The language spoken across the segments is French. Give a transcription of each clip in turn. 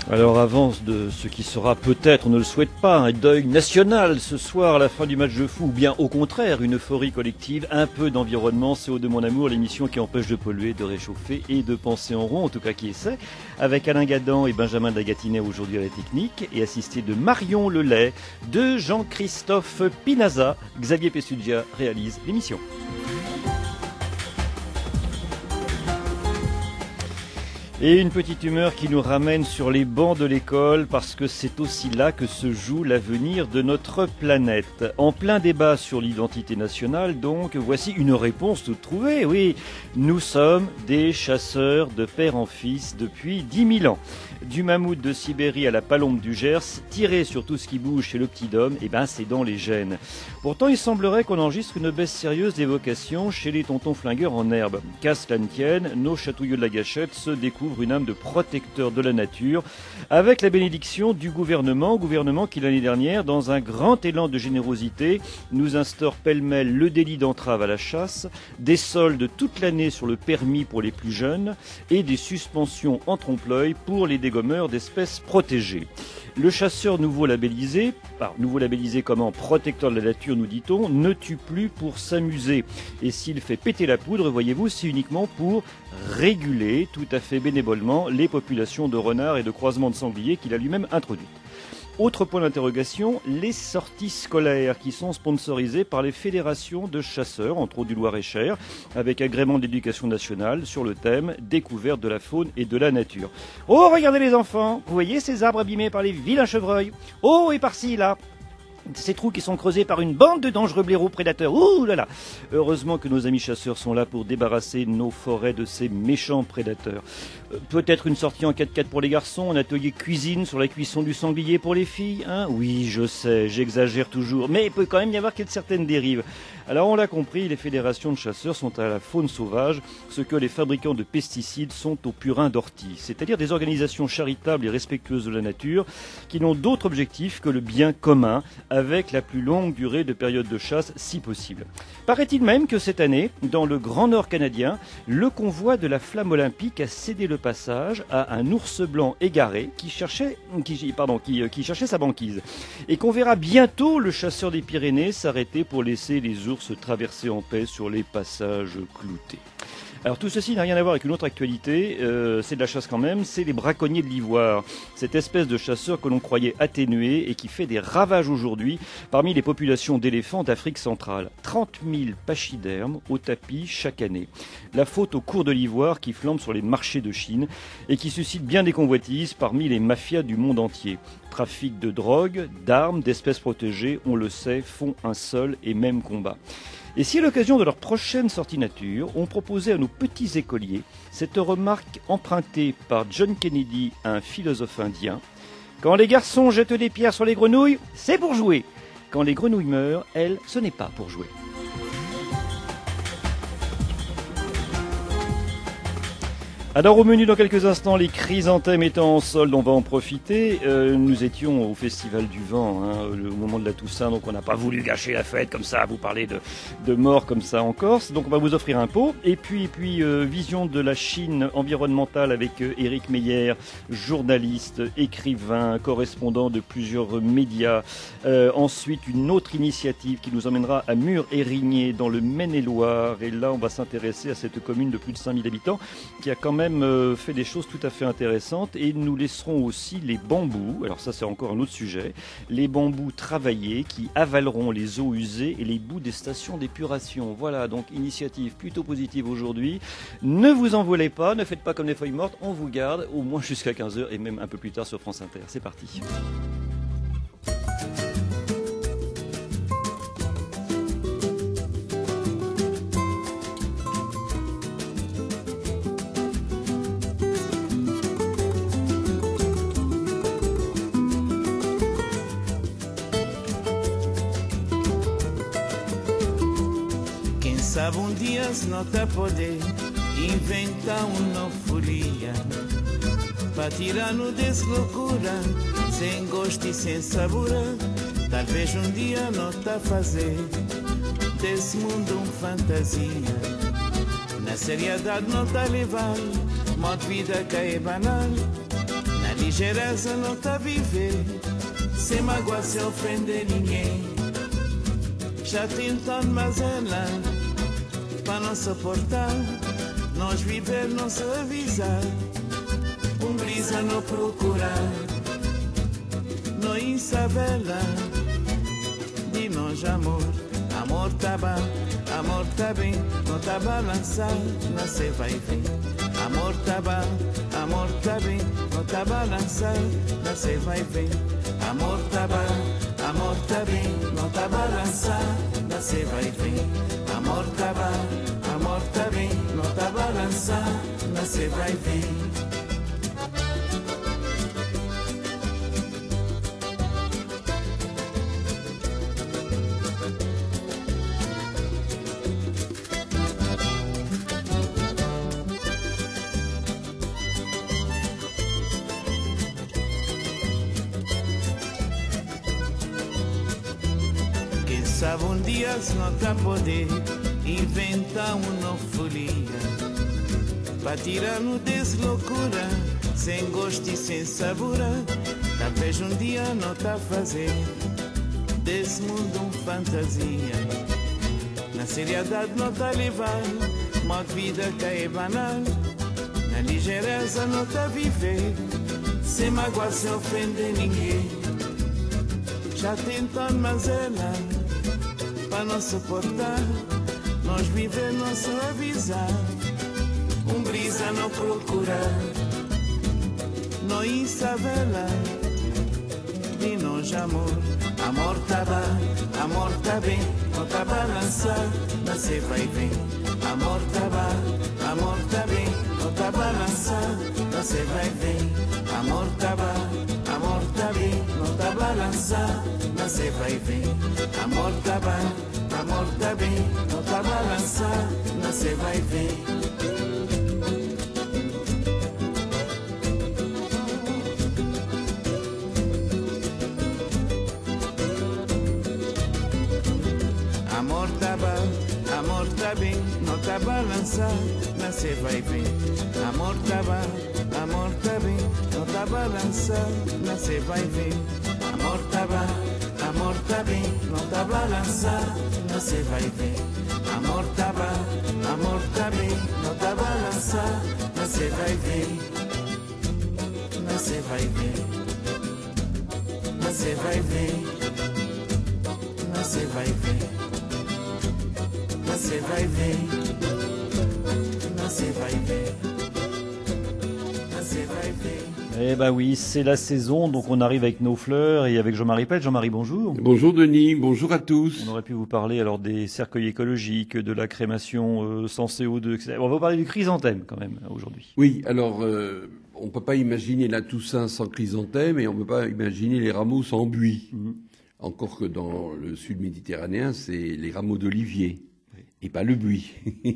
Alors avant de ce qui sera peut-être, on ne le souhaite pas, un deuil national ce soir à la fin du match de foot, ou bien au contraire une euphorie collective, un peu d'environnement, c'est Eau de mon amour, l'émission qui empêche de polluer, de réchauffer et de penser en rond, en tout cas qui essaie, avec Alain Gadan et Benjamin de la Gâtinais aujourd'hui à la technique, et assisté de Marion Lelay, de Jean-Christophe Pinaza. Xavier Pessugia réalise l'émission. Et une petite humeur qui nous ramène sur les bancs de l'école parce que c'est aussi là que se joue l'avenir de notre planète. En plein débat sur l'identité nationale, donc, voici une réponse toute trouvée. Oui, nous sommes des chasseurs de père en fils depuis 10 000 ans. Du mammouth de Sibérie à la palombe du Gers, tirer sur tout ce qui bouge chez le petit homme, eh ben c'est dans les gènes. Pourtant, il semblerait qu'on enregistre une baisse sérieuse des vocations chez les tontons flingueurs en herbe. Qu'à cela ne tienne, nos chatouilleux de la gâchette se découvrent une âme de protecteur de la nature, avec la bénédiction du gouvernement qui l'année dernière, dans un grand élan de générosité, nous instaure pêle-mêle le délit d'entrave à la chasse, des soldes toute l'année sur le permis pour les plus jeunes et des suspensions en trompe-l'œil pour les dégommeurs d'espèces protégées. Le chasseur nouveau labellisé comment protecteur de la nature nous dit-on, ne tue plus pour s'amuser. Et s'il fait péter la poudre, voyez-vous, c'est uniquement pour réguler tout à fait bénévolement les populations de renards et de croisements de sangliers qu'il a lui-même introduites. Autre point d'interrogation, les sorties scolaires qui sont sponsorisées par les fédérations de chasseurs, entre autres du Loir-et-Cher, avec agrément de l'éducation nationale sur le thème découverte de la faune et de la nature. Oh, regardez les enfants, vous voyez ces arbres abîmés par les vilains chevreuils. Oh, et par-ci, là, ces trous qui sont creusés par une bande de dangereux blaireaux prédateurs. Ouh là là. Heureusement que nos amis chasseurs sont là pour débarrasser nos forêts de ces méchants prédateurs. Peut-être une sortie en 4x4 pour les garçons, un atelier cuisine sur la cuisson du sanglier pour les filles, hein? Oui, je sais, j'exagère toujours, mais il peut quand même y avoir certaines dérives. Alors on l'a compris, les fédérations de chasseurs sont à la faune sauvage, ce que les fabricants de pesticides sont aux purins d'ortie, c'est-à-dire des organisations charitables et respectueuses de la nature qui n'ont d'autre objectif que le bien commun, avec la plus longue durée de période de chasse si possible. Paraît-il même que cette année, dans le Grand Nord canadien, le convoi de la Flamme olympique a cédé le passage à un ours blanc égaré qui cherchait sa banquise. Et qu'on verra bientôt le chasseur des Pyrénées s'arrêter pour laisser les ours traverser en paix sur les passages cloutés. Alors tout ceci n'a rien à voir avec une autre actualité, c'est de la chasse quand même, c'est les braconniers de l'ivoire. Cette espèce de chasseur que l'on croyait atténué et qui fait des ravages aujourd'hui parmi les populations d'éléphants d'Afrique centrale. 30 000 pachydermes au tapis chaque année. La faute au cours de l'ivoire qui flambe sur les marchés de Chine et qui suscite bien des convoitises parmi les mafias du monde entier. Trafic de drogue, d'armes, d'espèces protégées, on le sait, font un seul et même combat. Et si à l'occasion de leur prochaine sortie nature, on proposait à nos petits écoliers cette remarque empruntée par John Kennedy à un philosophe indien: quand les garçons jettent des pierres sur les grenouilles, c'est pour jouer. Quand les grenouilles meurent, elles, ce n'est pas pour jouer. Alors au menu dans quelques instants, les chrysanthèmes étant en solde, on va en profiter. Nous étions au Festival du Vent au moment de la Toussaint, donc on n'a pas voulu gâcher la fête comme ça, vous parler de mort comme ça en Corse. Donc on va vous offrir un pot. Et puis vision de la Chine environnementale avec Éric Meyer, journaliste, écrivain, correspondant de plusieurs médias. Ensuite une autre initiative qui nous emmènera à Mur-Érigné dans le Maine-et-Loire. Et là on va s'intéresser à cette commune de plus de 5000 habitants qui a quand même fait des choses tout à fait intéressantes, et nous laisserons aussi les bambous, alors ça c'est encore un autre sujet, les bambous travaillés qui avaleront les eaux usées et les boues des stations d'épuration. Voilà, donc initiative plutôt positive aujourd'hui. Ne vous envolez pas, ne faites pas comme les feuilles mortes, on vous garde au moins jusqu'à 15h et même un peu plus tard sur France Inter. C'est parti. Sabe dia se não tá poder inventar uma folia para tirar-nos desse loucura, sem gosto e sem sabor. Talvez dia não tá fazer desse mundo fantasia. Na seriedade não tá levar, modo de vida que é banal. Na ligeireza não tá viver, sem mágoa, sem ofender ninguém. Já tentando, mas ela, para não suportar, nós viver, não se avisar, brisa não procurar, não insabela, de nós amor, amor tá bom, amor tá bem, não tá balançar, nascer vai vir. Amor tá bom, amor tá bem, não tá balançar, nascer vai vir. Amor tá bom, amor tá bem, não tá balançar, nascer vai vir. Amor tá bom, amor tá bem, não tá balançar, nascer vai vir. Sabe dia não tá poder inventar uma folia para tirar-nos desse loucura, sem gosto e sem sabor. Talvez dia não tá fazer desse mundo fantasia. Na seriedade não tá levar uma vida que é banal. Na ligeireza não tá viver, sem mágoa, sem ofender ninguém. Já tentando, mas ela para não suportar, nós viver, não se avisar, brisa não procurar, não insabela, de nós amor, amor tá bom, amor tá bem, não tá balançar, nascer vai vir. Amor tá bom, amor tá bem, não tá balançar, nascer vai vir. Amor tá bom, amor tá bem, não tá balançar, nascer vai vir. Amor tá bom, amor tá bem, não tá balançar, nascer vai vir. Amor tá bom, amor tá bem, não tá balançar, nascer vai vir. Amor tá bom, amor tá bem, não tá balançar, nascer vai vir. Amor tá bom, amor tá bem, não tá balançar, nascer vai vir. Amor tá bom, amor tá bem, não tá balançar, nascer vai vir. Nascer vai vir. Nascer vai vir. Nascer vai vir. Nascer vai vir. Nascer vai vir. Nascer vai vir. Eh ben oui, c'est la saison, donc on arrive avec nos fleurs et avec Jean-Marie Pelt. Jean-Marie, bonjour. Bonjour Denis, bonjour à tous. On aurait pu vous parler alors des cercueils écologiques, de la crémation sans CO2, etc. On va vous parler du chrysanthème quand même aujourd'hui. Oui, alors on ne peut pas imaginer la Toussaint sans chrysanthème et on ne peut pas imaginer les rameaux sans buis. Encore que dans le sud méditerranéen, c'est les rameaux d'olivier. Et pas le buis.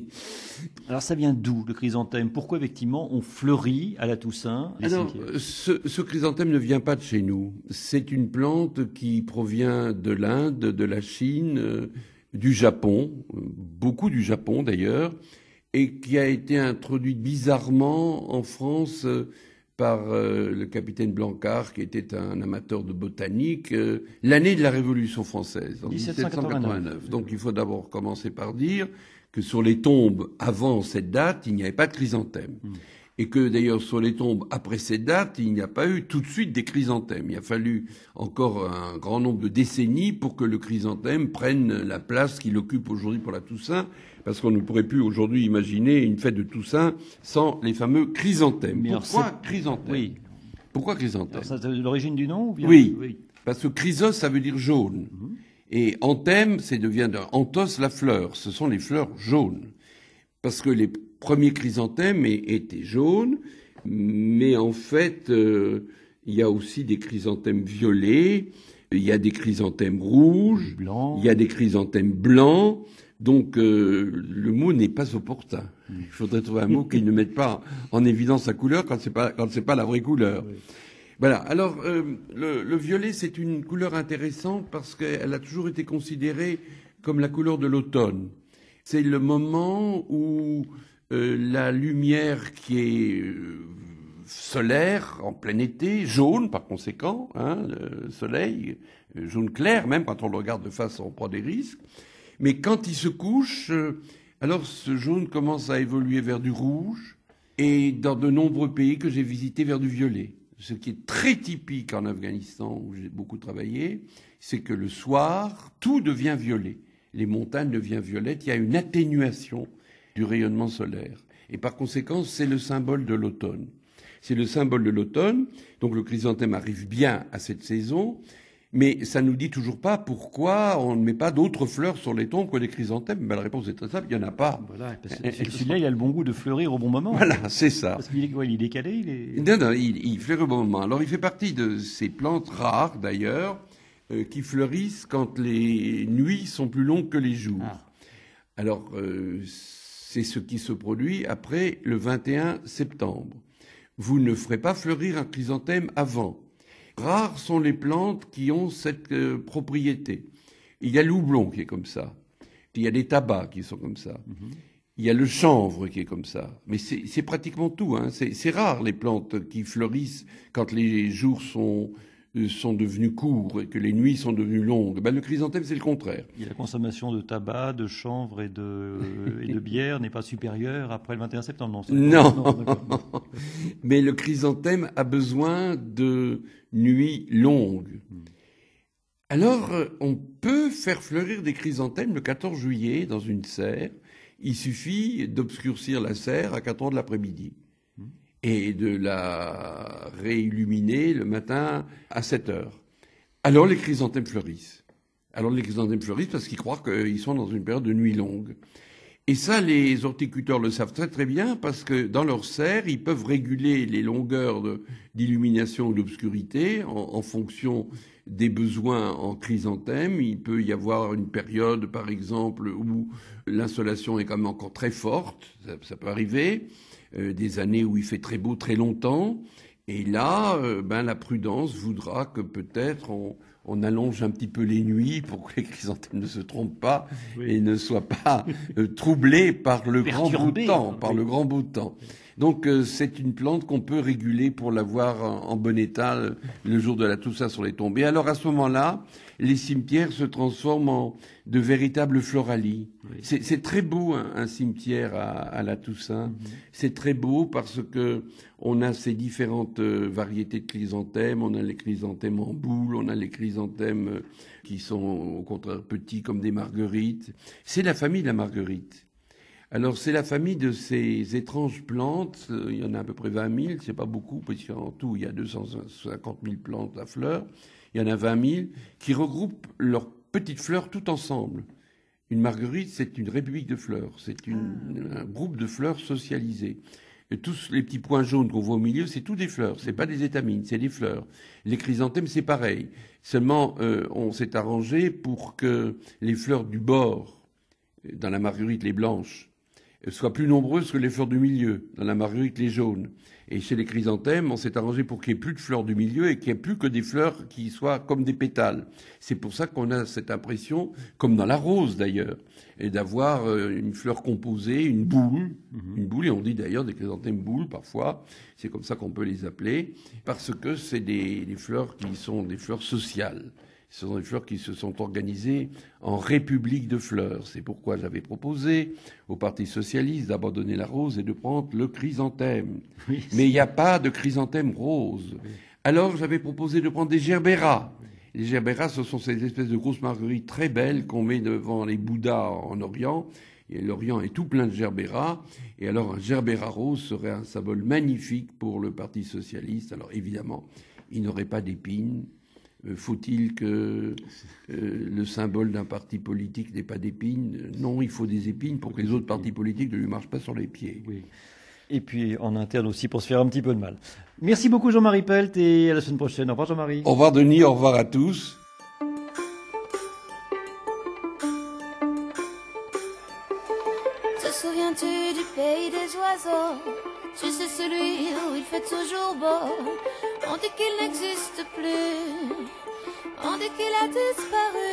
Alors ça vient d'où le chrysanthème? Pourquoi effectivement on fleurit à la Toussaint? Alors ce chrysanthème ne vient pas de chez nous. C'est une plante qui provient de l'Inde, de la Chine, du Japon, beaucoup du Japon d'ailleurs, et qui a été introduite bizarrement en France par le capitaine Blancard, qui était un amateur de botanique, l'année de la Révolution française, en 1789. Donc il faut d'abord commencer par dire que sur les tombes avant cette date, il n'y avait pas de chrysanthème. Et que d'ailleurs sur les tombes après cette date, il n'y a pas eu tout de suite des chrysanthèmes. Il a fallu encore un grand nombre de décennies pour que le chrysanthème prenne la place qu'il occupe aujourd'hui pour la Toussaint, parce qu'on ne pourrait plus aujourd'hui imaginer une fête de Toussaint sans les fameux chrysanthèmes. Mais pourquoi chrysanthème? Oui. Pourquoi chrysanthème? C'est l'origine du nom ou bien... Oui, parce que chrysos, ça veut dire jaune. Et anthème, c'est devient anthos, la fleur. Ce sont les fleurs jaunes. Parce que les premiers chrysanthèmes étaient jaunes, mais en fait, il y a aussi des chrysanthèmes violets, il y a des chrysanthèmes rouges, il y a des chrysanthèmes blancs. Donc le mot n'est pas opportun. Il faudrait trouver un mot qui ne mette pas en évidence sa couleur quand c'est pas la vraie couleur. Oui. Voilà. Alors le violet, c'est une couleur intéressante parce qu'elle a toujours été considérée comme la couleur de l'automne. C'est le moment où la lumière qui est solaire en plein été, jaune par conséquent, le soleil, jaune clair même, quand on le regarde de face on prend des risques. Mais quand il se couche, alors ce jaune commence à évoluer vers du rouge, et dans de nombreux pays que j'ai visités vers du violet. Ce qui est très typique en Afghanistan, où j'ai beaucoup travaillé, c'est que le soir, tout devient violet. Les montagnes deviennent violettes, il y a une atténuation du rayonnement solaire. Et par conséquent, c'est le symbole de l'automne. C'est le symbole de l'automne, donc le chrysanthème arrive bien à cette saison, mais ça ne nous dit toujours pas pourquoi on ne met pas d'autres fleurs sur les tombes que des chrysanthèmes. Ben, la réponse est très simple, il n'y en a pas. Voilà, celui-là, il a le bon goût de fleurir au bon moment. Voilà, c'est ça. Parce qu'il est, il est décalé, Non, il fleurit au bon moment. Alors il fait partie de ces plantes rares, d'ailleurs, qui fleurissent quand les nuits sont plus longues que les jours. Ah. Alors, c'est ce qui se produit après le 21 septembre. Vous ne ferez pas fleurir un chrysanthème avant. Rares sont les plantes qui ont cette propriété. Il y a le houblon qui est comme ça. Il y a les tabacs qui sont comme ça. Mm-hmm. Il y a le chanvre qui est comme ça. Mais c'est pratiquement tout. C'est rare les plantes qui fleurissent quand les jours sont devenus courts et que les nuits sont devenues longues. Ben, le chrysanthème, c'est le contraire. Et la consommation de tabac, de chanvre et de bière n'est pas supérieure après le 21 septembre, non. Non. Mais le chrysanthème a besoin de nuits longues. Alors, on peut faire fleurir des chrysanthèmes le 14 juillet dans une serre. Il suffit d'obscurcir la serre à 4 heures de l'après-midi et de la réilluminer le matin à 7 heures. Alors les chrysanthèmes fleurissent. Parce qu'ils croient qu'ils sont dans une période de nuit longue. Et ça, les horticulteurs le savent très très bien parce que dans leur serre, ils peuvent réguler les longueurs d'illumination ou d'obscurité en fonction des besoins en chrysanthème. Il peut y avoir une période, par exemple, où l'insolation est quand même encore très forte. Ça peut arriver. Des années où il fait très beau très longtemps. Et là, la prudence voudra que peut-être on allonge un petit peu les nuits pour que les chrysanthèmes ne se trompent pas et ne soient pas troublés par le grand beau temps. Donc c'est une plante qu'on peut réguler pour l'avoir en bon état le jour de la Toussaint sur les tombes. Et alors à ce moment-là, les cimetières se transforment en de véritables floralies. Oui. C'est très beau un cimetière à la Toussaint. Mm-hmm. C'est très beau parce que on a ces différentes variétés de chrysanthèmes. On a les chrysanthèmes en boule, on a les chrysanthèmes qui sont au contraire petits comme des marguerites. C'est la famille de la marguerite. Alors c'est la famille de ces étranges plantes. Il y en a à peu près 20 000, c'est pas beaucoup parce qu'en tout il y a 250 000 plantes à fleurs. Il y en a 20 000 qui regroupent leurs petites fleurs tout ensemble. Une marguerite, c'est une république de fleurs. C'est un groupe de fleurs socialisées. Et tous les petits points jaunes qu'on voit au milieu, c'est tout des fleurs. C'est pas des étamines, c'est des fleurs. Les chrysanthèmes, c'est pareil. Seulement, on s'est arrangé pour que les fleurs du bord, dans la marguerite, les blanches, soient plus nombreuses que les fleurs du milieu, dans la marguerite, les jaunes. Et chez les chrysanthèmes, on s'est arrangé pour qu'il n'y ait plus de fleurs du milieu et qu'il n'y ait plus que des fleurs qui soient comme des pétales. C'est pour ça qu'on a cette impression, comme dans la rose d'ailleurs, et d'avoir une fleur composée, une boule, et on dit d'ailleurs des chrysanthèmes boules parfois, c'est comme ça qu'on peut les appeler, parce que c'est des fleurs qui sont des fleurs sociales. Ce sont des fleurs qui se sont organisées en république de fleurs. C'est pourquoi j'avais proposé au Parti socialiste d'abandonner la rose et de prendre le chrysanthème. Oui, mais il n'y a pas de chrysanthème rose. Oui. Alors j'avais proposé de prendre des gerbéras. Les gerbéras, ce sont ces espèces de grosses marguerites très belles qu'on met devant les Bouddhas en Orient. Et l'Orient est tout plein de gerbéras. Et alors un gerbéra rose serait un symbole magnifique pour le Parti socialiste. Alors évidemment, il n'aurait pas d'épines. Faut-il que le symbole d'un parti politique n'ait pas d'épines ? Non, il faut des épines pour que les autres partis politiques ne lui marchent pas sur les pieds. Oui. Et puis en interne aussi pour se faire un petit peu de mal. Merci beaucoup Jean-Marie Pelt et à la semaine prochaine. Au revoir Jean-Marie. Au revoir Denis, au revoir à tous. Te souviens-tu du pays des oiseaux ? Tu sais celui où il fait toujours beau. On dit qu'il n'existe plus, on dit qu'il a disparu.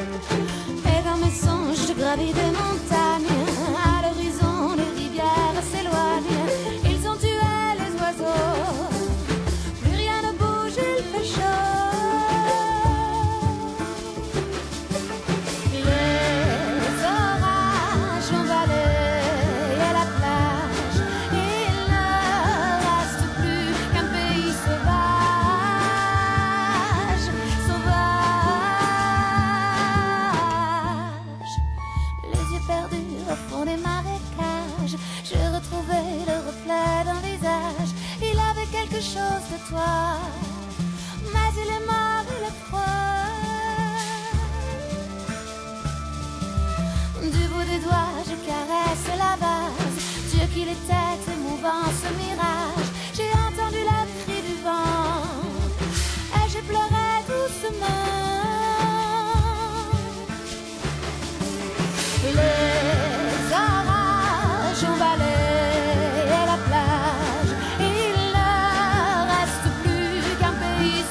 Et dans mes songes je gravis des montagnes, à l'horizon des rivières les têtes émouvant ce mirage. J'ai entendu la cri du vent et j'ai pleuré doucement. Les orages ont balayé la plage. Il ne reste plus qu'un pays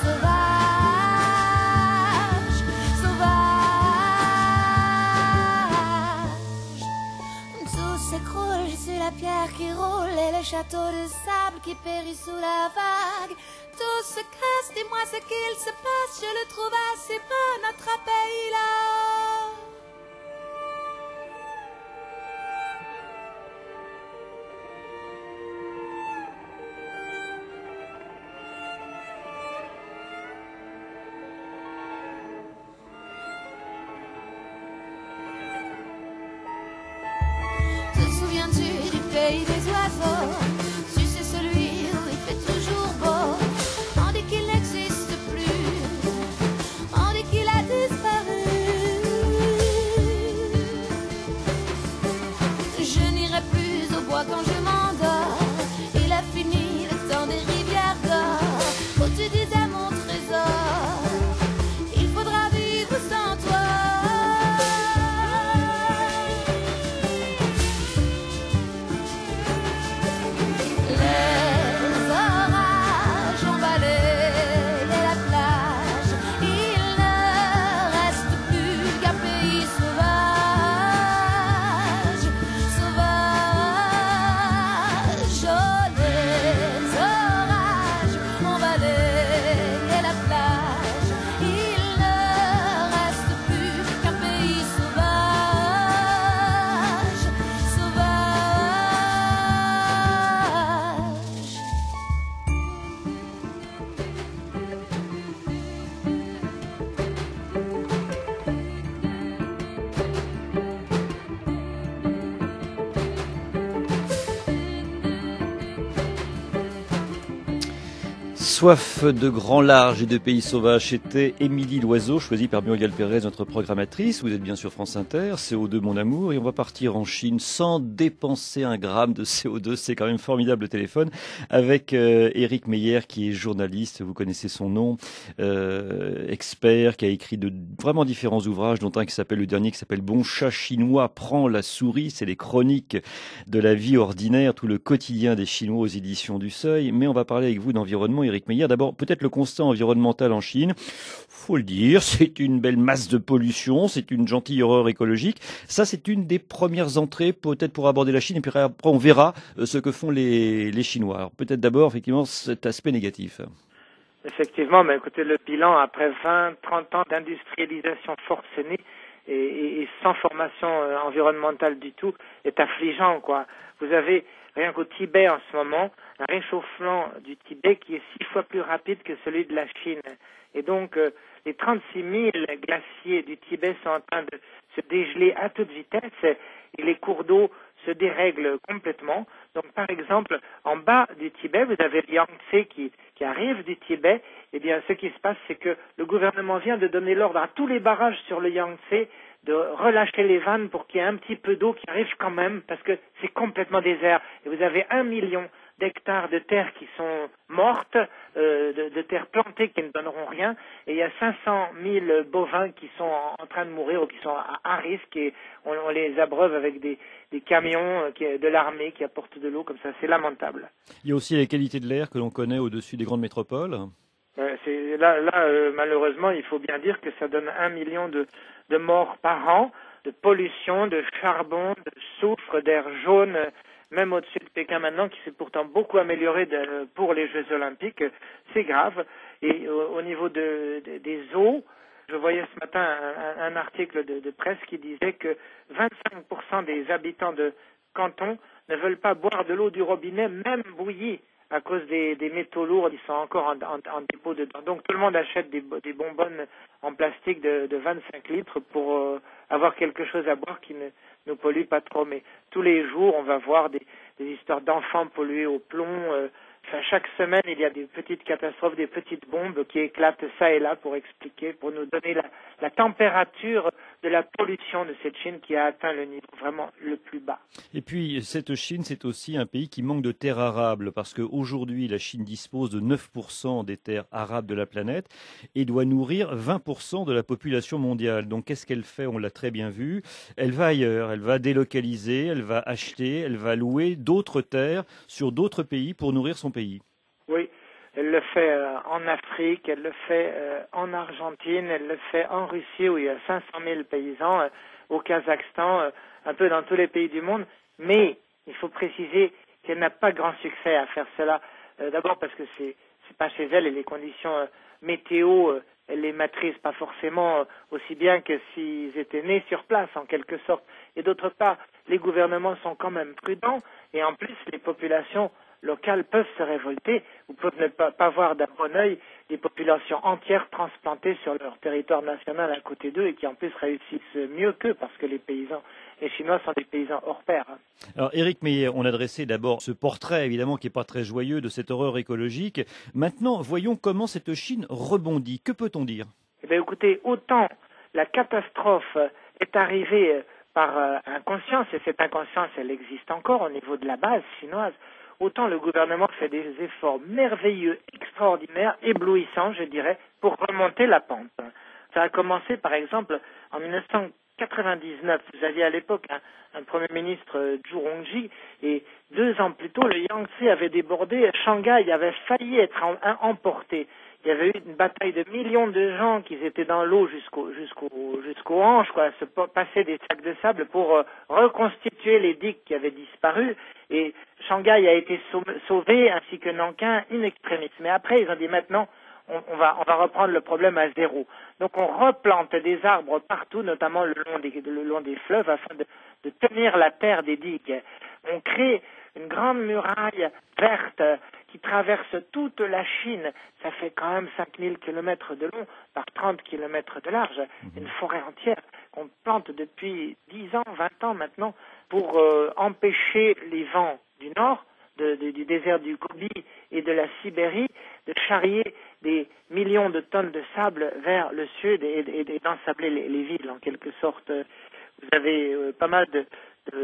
sauvage, sauvage. Tout s'écroule sur la pierre qui roule et les châteaux de sable qui périssent sous la vague. Tout se casse, dis-moi ce qu'il se passe. Je le trouve assez beau, notre pays là-haut. Te souviens-tu du pays des oiseaux? Tu sais celui où il fait toujours beau. On dit qu'il n'existe plus, on dit qu'il a disparu. Je n'irai plus au bois quand je m'endors. Il a fini le temps des rivières d'or où tu disais mon trésor, il faudra vivre sans toi. Soif de grand large et de pays sauvages, c'était Émilie Loiseau, choisie par Muriel Pérez, notre programmatrice. Vous êtes bien sur France Inter, CO2 mon amour, et on va partir en Chine sans dépenser un gramme de CO2. C'est quand même formidable le téléphone avec Éric Meyer qui est journaliste, vous connaissez son nom, expert, qui a écrit de vraiment différents ouvrages, dont un qui s'appelle le dernier, qui s'appelle Bon chat chinois prend la souris. C'est les chroniques de la vie ordinaire, tout le quotidien des Chinois aux éditions du Seuil. Mais on va parler avec vous d'environnement, Éric Meyer. D'abord, peut-être le constat environnemental en Chine. Faut le dire, c'est une belle masse de pollution, c'est une gentille horreur écologique. Ça, c'est une des premières entrées, peut-être pour aborder la Chine, et puis après, on verra ce que font les Chinois. Alors, peut-être d'abord, effectivement, cet aspect négatif. Effectivement, mais écoutez, le bilan après 20-30 ans d'industrialisation forcenée et sans formation environnementale du tout est affligeant, quoi. Vous avez, rien qu'au Tibet en ce moment, un réchauffement du Tibet qui est 6 fois plus rapide que celui de la Chine. Et donc, les 36 000 glaciers du Tibet sont en train de se dégeler à toute vitesse et les cours d'eau se dérèglent complètement. Donc, par exemple, en bas du Tibet, vous avez le Yangtze qui arrive du Tibet. Eh bien, ce qui se passe, c'est que le gouvernement vient de donner l'ordre à tous les barrages sur le Yangtze de relâcher les vannes pour qu'il y ait un petit peu d'eau qui arrive quand même, parce que c'est complètement désert. Et vous avez 1 million d'hectares de terres qui sont mortes, de terres plantées qui ne donneront rien, et il y a 500 000 bovins qui sont en train de mourir ou qui sont à risque, et on les abreuve avec des camions de l'armée qui apportent de l'eau comme ça. C'est lamentable. Il y a aussi la qualité de l'air que l'on connaît au-dessus des grandes métropoles. Malheureusement, il faut bien dire que ça donne 1 million de morts par an, de pollution, de charbon, de soufre, d'air jaune, même au-dessus de Pékin maintenant, qui s'est pourtant beaucoup amélioré pour les Jeux Olympiques. C'est grave. Et au niveau des eaux, je voyais ce matin un article de presse qui disait que 25% des habitants de Canton ne veulent pas boire de l'eau du robinet, même bouillie, à cause des métaux lourds qui sont encore en dépôt dedans. Donc tout le monde achète des bonbonnes en plastique de 25 litres pour avoir quelque chose à boire qui ne nous pollue pas trop. Mais tous les jours, on va voir des histoires d'enfants pollués au plomb, chaque semaine, il y a des petites catastrophes, des petites bombes qui éclatent ça et là pour expliquer, pour nous donner la température de la pollution de cette Chine qui a atteint le niveau vraiment le plus bas. Et puis, cette Chine, c'est aussi un pays qui manque de terres arables, parce qu'aujourd'hui, la Chine dispose de 9% des terres arables de la planète et doit nourrir 20% de la population mondiale. Donc, qu'est-ce qu'elle fait? On l'a très bien vu. Elle va ailleurs, elle va délocaliser, elle va acheter, elle va louer d'autres terres sur d'autres pays pour nourrir son pays. Oui, elle le fait en Afrique, elle le fait en Argentine, elle le fait en Russie où il y a 500 000 paysans, au Kazakhstan, un peu dans tous les pays du monde. Mais il faut préciser qu'elle n'a pas grand succès à faire cela. D'abord parce que c'est pas chez elle et les conditions météo, elle les maîtrise pas forcément aussi bien que s'ils étaient nés sur place en quelque sorte. Et d'autre part, les gouvernements sont quand même prudents et en plus les populations locales peuvent se révolter ou peuvent ne pas voir d'un bon œil des populations entières transplantées sur leur territoire national à côté d'eux et qui en plus réussissent mieux qu'eux parce que les Chinois sont des paysans hors pair. Alors Éric Meyer, on a dressé d'abord ce portrait évidemment qui n'est pas très joyeux de cette horreur écologique. Maintenant, voyons comment cette Chine rebondit. Que peut-on dire? Eh bien écoutez, autant la catastrophe est arrivée par inconscience, et cette inconscience elle existe encore au niveau de la base chinoise, autant le gouvernement fait des efforts merveilleux, extraordinaires, éblouissants, je dirais, pour remonter la pente. Ça a commencé, par exemple, en 1999. Vous aviez à l'époque un Premier ministre, Zhu Rongji, et 2 ans plus tôt, le Yangtze avait débordé, Shanghai avait failli être emporté. Il y avait eu une bataille de millions de gens qui étaient dans l'eau jusqu'aux hanches, quoi, se passer des sacs de sable pour reconstituer les digues qui avaient disparu. Et Shanghai a été sauvé, ainsi que Nankin, in extremis. Mais après, ils ont dit maintenant, on va reprendre le problème à zéro. Donc on replante des arbres partout, notamment le long des fleuves, afin de tenir la terre des digues. On crée une grande muraille verte qui traverse toute la Chine. Ça fait quand même 5000 km de long par 30 km de large. Une forêt entière qu'on plante depuis 10 ans, 20 ans maintenant pour empêcher les vents du nord, du désert du Gobi et de la Sibérie, de charrier des millions de tonnes de sable vers le sud et d'ensabler les villes en quelque sorte. Vous avez pas mal de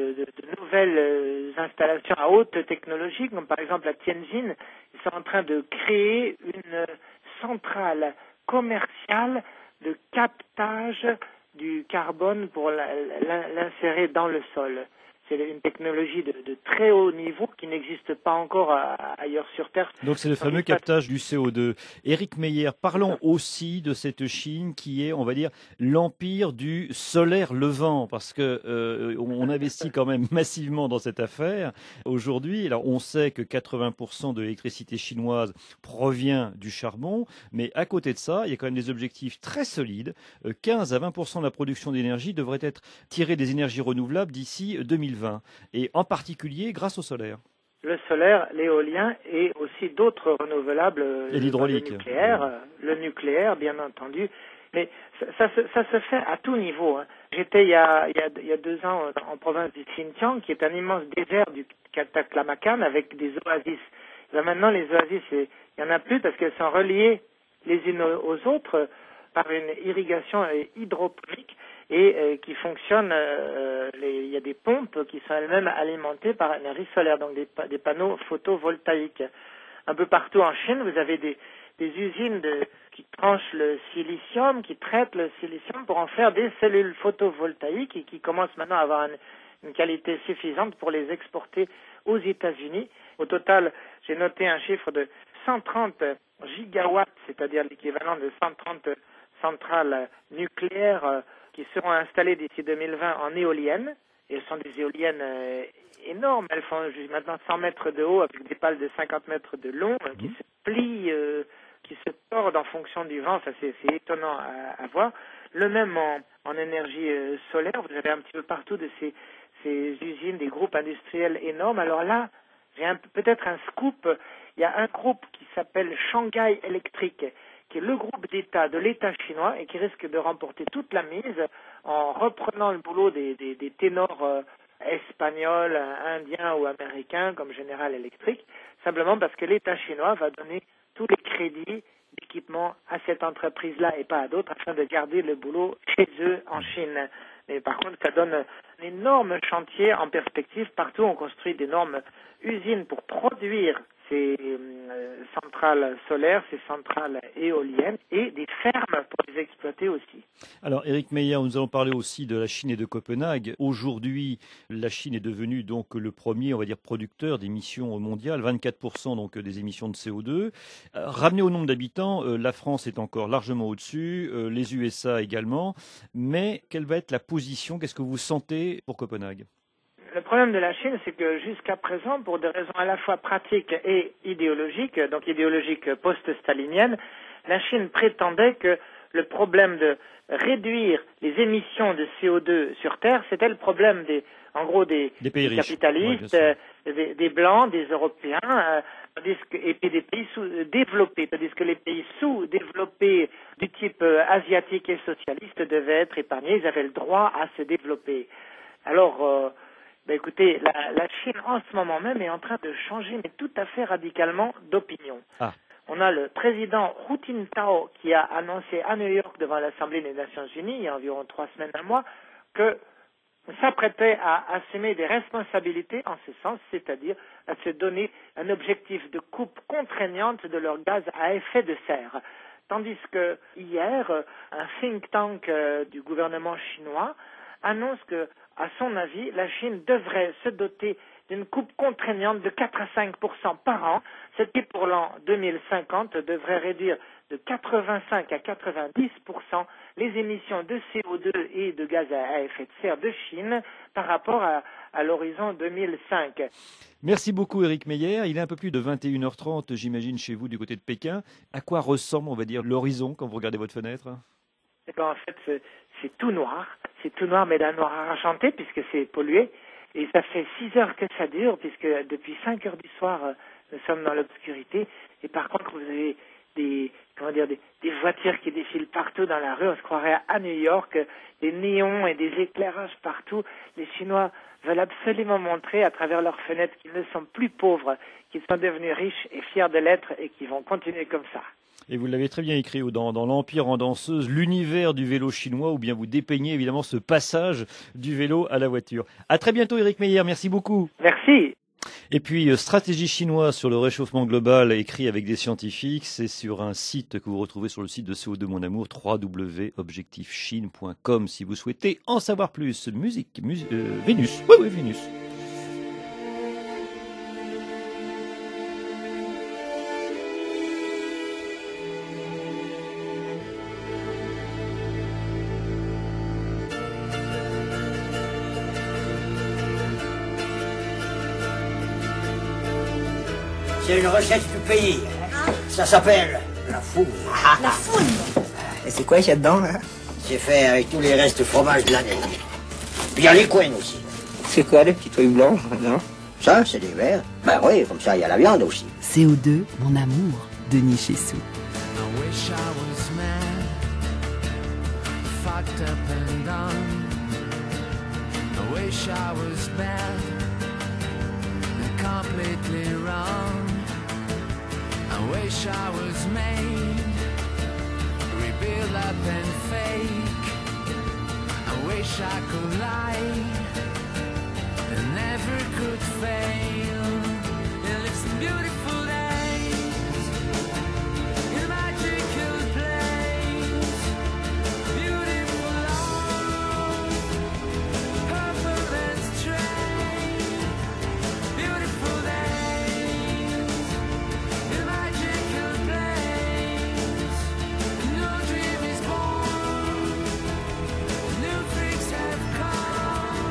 nouvelles installations à haute technologie, comme par exemple à Tianjin. Ils sont en train de créer une centrale commerciale de captage du carbone pour l'insérer dans le sol. C'est une technologie de très haut niveau qui n'existe pas encore ailleurs sur Terre. Donc c'est le fameux captage du CO2. Éric Meyer, parlons aussi de cette Chine qui est, on va dire, l'empire du solaire levant, parce que on investit quand même massivement dans cette affaire. Aujourd'hui, alors on sait que 80% de l'électricité chinoise provient du charbon, mais à côté de ça, il y a quand même des objectifs très solides. 15 à 20% de la production d'énergie devrait être tirée des énergies renouvelables d'ici 2020. Et en particulier grâce au solaire. Le solaire, l'éolien et aussi d'autres renouvelables, et l'hydraulique. Le nucléaire bien entendu. Mais ça se fait à tout niveau. J'étais il y a 2 ans en province du Xinjiang, qui est un immense désert du Taklamakan avec des oasis. Là, maintenant, les oasis, il n'y en a plus parce qu'elles sont reliées les unes aux autres par une irrigation hydroponique et qui fonctionne, il y a des pompes qui sont elles-mêmes alimentées par l'énergie solaire, donc des panneaux photovoltaïques. Un peu partout en Chine, vous avez des usines qui tranchent le silicium, qui traitent le silicium pour en faire des cellules photovoltaïques et qui commencent maintenant à avoir une qualité suffisante pour les exporter aux États-Unis. Au total, j'ai noté un chiffre de 130 gigawatts, c'est-à-dire l'équivalent de 130 centrales nucléaires qui seront installées d'ici 2020 en éoliennes. Et elles sont des éoliennes énormes. Elles font maintenant 100 mètres de haut avec des pales de 50 mètres de long qui se plient, qui se tordent en fonction du vent. Ça, c'est étonnant à voir. Le même en énergie solaire. Vous avez un petit peu partout de ces usines, des groupes industriels énormes. Alors là, j'ai peut-être un scoop. Il y a un groupe qui s'appelle Shanghai Electric, qui est le groupe d'État de l'État chinois et qui risque de remporter toute la mise en reprenant le boulot des ténors espagnols, indiens ou américains comme General Electric. simplement parce que l'État chinois va donner tous les crédits d'équipement à cette entreprise-là et pas à d'autres afin de garder le boulot chez eux en Chine. Mais par contre, ça donne un énorme chantier en perspective. Partout, on construit d'énormes usines pour produire ces centrales solaires, ces centrales éoliennes et des fermes pour les exploiter aussi. Alors, Éric Meyer, nous allons parler aussi de la Chine et de Copenhague. Aujourd'hui, la Chine est devenue donc le premier, on va dire, producteur d'émissions mondiales, 24% donc des émissions de CO2. Ramené au nombre d'habitants, la France est encore largement au-dessus, les USA également. Mais quelle va être la position? Qu'est-ce que vous sentez pour Copenhague? Le problème de la Chine, c'est que jusqu'à présent, pour des raisons à la fois pratiques et idéologiques, donc idéologiques post-staliniennes, la Chine prétendait que le problème de réduire les émissions de CO2 sur Terre, c'était le problème des pays capitalistes, des Blancs, des Européens, et puis des pays sous-développés, tandis que les pays sous-développés du type asiatique et socialiste devaient être épargnés, ils avaient le droit à se développer. Alors, écoutez, la Chine en ce moment même est en train de changer, mais tout à fait radicalement, d'opinion. Ah. On a le président Hu Jintao qui a annoncé à New York devant l'Assemblée des Nations Unies, il y a environ 3 semaines, un mois, que s'apprêtait à assumer des responsabilités en ce sens, c'est-à-dire à se donner un objectif de coupe contraignante de leurs gaz à effet de serre. Tandis que hier, un think tank du gouvernement chinois annonce que, à son avis, la Chine devrait se doter d'une coupe contraignante de 4 à 5% par an, ce qui pour l'an 2050 devrait réduire de 85 à 90% les émissions de CO2 et de gaz à effet de serre de Chine par rapport à l'horizon 2005. Merci beaucoup Éric Meyer. Il est un peu plus de 21h30, j'imagine, chez vous du côté de Pékin. À quoi ressemble, on va dire, l'horizon quand vous regardez votre fenêtre? En fait, c'est tout noir. C'est tout noir, mais d'un noir argenté, puisque c'est pollué. Et ça fait 6 heures que ça dure, puisque depuis 5 heures du soir, nous sommes dans l'obscurité. Et par contre, vous avez des voitures qui défilent partout dans la rue. On se croirait à New York, des néons et des éclairages partout. Les Chinois veulent absolument montrer à travers leurs fenêtres qu'ils ne sont plus pauvres, qu'ils sont devenus riches et fiers de l'être et qu'ils vont continuer comme ça. Et vous l'avez très bien écrit dans l'Empire en danseuse, l'univers du vélo chinois, ou bien vous dépeignez évidemment ce passage du vélo à la voiture. À très bientôt Éric Meyer, merci beaucoup. Merci. Et puis, stratégie chinoise sur le réchauffement global, écrit avec des scientifiques, c'est sur un site que vous retrouvez sur le site de CO2 Mon Amour, www.objectifchine.com, si vous souhaitez en savoir plus. Vénus, oui, Vénus. C'est une recette du pays. Ça s'appelle la foune. La foune. Et c'est quoi qu'il y a dedans, là? C'est fait avec tous les restes de fromage de l'année. Puis il y a les coins aussi. C'est quoi les petits trucs blancs, non? Ça, c'est des verres. Ben oui, comme ça, il y a la viande aussi. CO2, mon amour, Denis Chessou. I wish I was mad, fucked up and done. I wish I was bad and completely wrong. I wish I was made, rebuild up and fake. I wish I could lie and never could fail. And it's a beautiful days in a magical place, beautiful love, purple and straight. Beautiful days in a magical place. No dream is born, new freaks have come.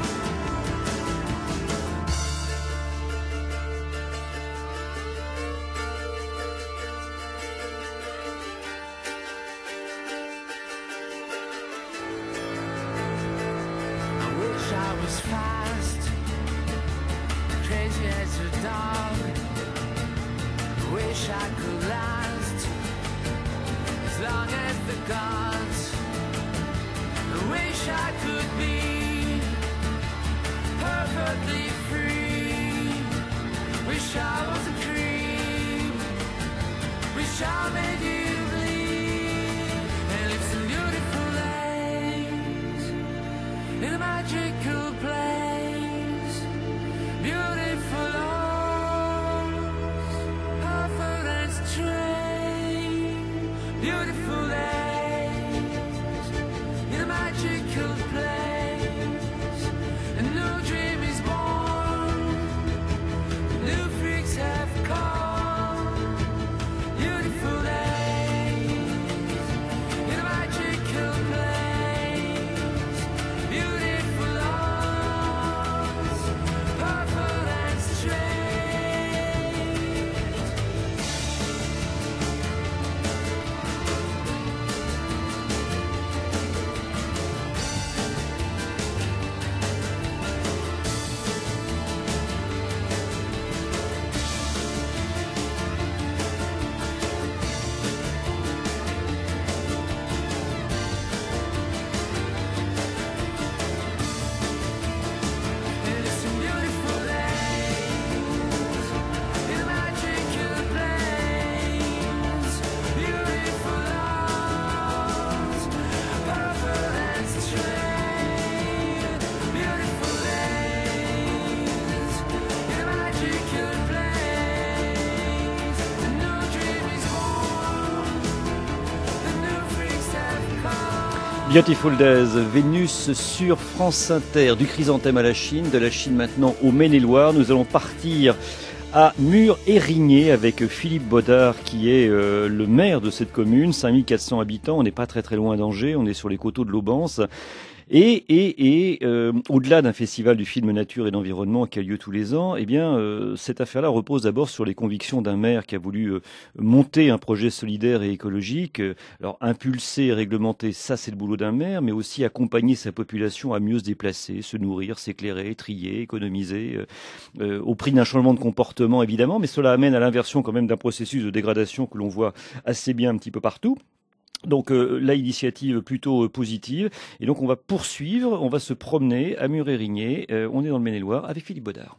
I wish I was fast, crazy as a dog. I wish I could last as long as the gods. I wish I could be perfectly free. Wish I was a creep. jamais dû believe and live some beautiful days in a magical place, beautiful arms, perfect and straight, beautiful days in a magical place, a new dream is born, new freaks have come, beautiful days in a magical place, beautiful arms, perfect and straight. And it's some beautiful days in a magical place, beautiful arms, perfect and straight, beautiful days in a magical place, a new dream is born, the new freaks have come. Beautiful Days, Vénus sur France Inter, du Chrysanthème à la Chine, de la Chine maintenant au Maine-et-Loire. Nous allons partir à Mur-Érigné avec Philippe Baudard qui est le maire de cette commune, 5400 habitants, on n'est pas très très loin d'Angers, on est sur les coteaux de l'Aubance. Et au-delà d'un festival du film nature et d'environnement qui a lieu tous les ans, eh bien cette affaire-là repose d'abord sur les convictions d'un maire qui a voulu monter un projet solidaire et écologique. Alors impulser, réglementer, ça c'est le boulot d'un maire, mais aussi accompagner sa population à mieux se déplacer, se nourrir, s'éclairer, trier, économiser, au prix d'un changement de comportement évidemment, mais cela amène à l'inversion quand même d'un processus de dégradation que l'on voit assez bien un petit peu partout. Donc là, initiative plutôt positive. Et donc on va poursuivre, on va se promener à Mur-Érigné. On est dans le Maine-et-Loire avec Philippe Baudard.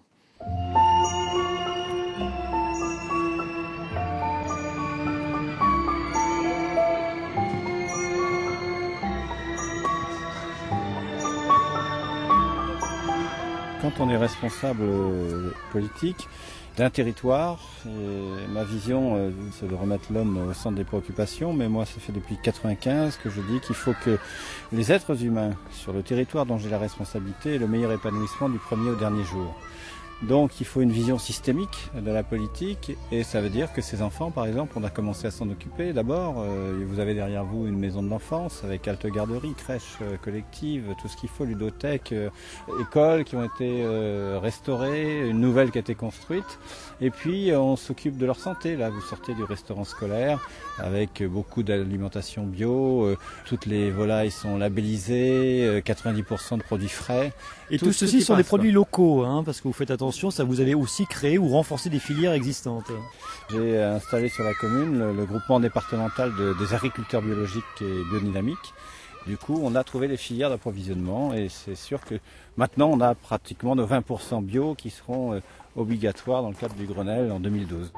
Quand on est responsable politique d'un territoire, et ma vision c'est de remettre l'homme au centre des préoccupations, mais moi ça fait depuis 1995 que je dis qu'il faut que les êtres humains sur le territoire dont j'ai la responsabilité aient le meilleur épanouissement du premier au dernier jour. Donc il faut une vision systémique de la politique et ça veut dire que ces enfants, par exemple, on a commencé à s'en occuper d'abord. Vous avez derrière vous une maison de l'enfance avec halte garderie, crèche collective, tout ce qu'il faut, ludothèque, écoles qui ont été restaurées, une nouvelle qui a été construite. Et puis on s'occupe de leur santé. Là, vous sortez du restaurant scolaire avec beaucoup d'alimentation bio. Toutes les volailles sont labellisées, 90% de produits frais. Et tout ceci sont des produits locaux, hein, parce que vous faites attention, ça vous avez aussi créé ou renforcé des filières existantes. J'ai installé sur la commune le groupement départemental des agriculteurs biologiques et biodynamiques. Du coup, on a trouvé les filières d'approvisionnement et c'est sûr que maintenant on a pratiquement nos 20% bio qui seront obligatoires dans le cadre du Grenelle en 2012.